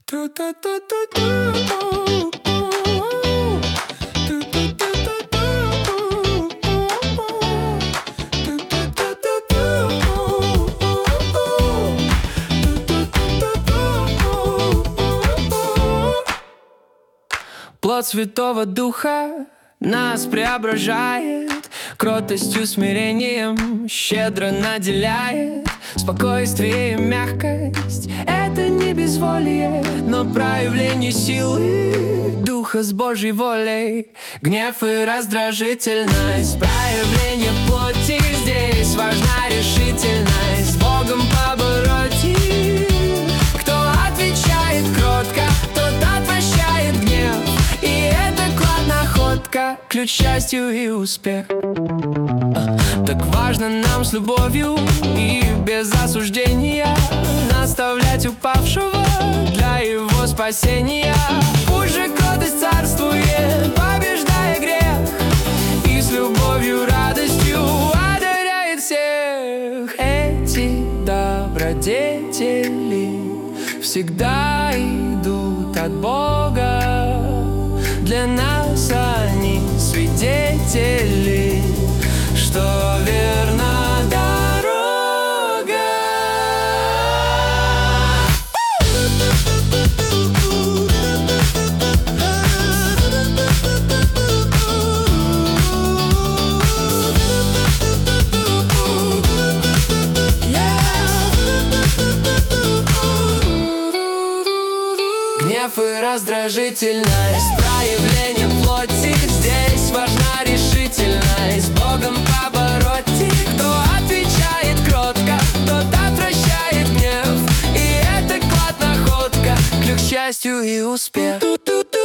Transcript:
Плод Святого Духа нас преображает, кротостью, смирением щедро наделяет. Спокойствие и мягкость — это не безволие, но проявление силы Духа с Божьей волей. Гнев и раздражительность — проявление плоти. Здесь важна решительность с Богом побороть их. Кто отвечает кротко, тот отвращает гнев, и это клад, находка, ключ к счастью и успех. Так важно нам с любовью и без осуждения наставлять упавшего для его спасения. Пусть же кротость царствует, побеждая грех, и с любовью, радостью одаряет всех. Эти добродетели всегда идут от Бога. Для нас они свидетели, что верна дорога. Гнев и раздражительность — проявление плоти. Здесь важна решительность с Богом побороть их. Кто отвечает кротко, тот отвращает гнев, и это клад, находка, ключ к счастью и успех.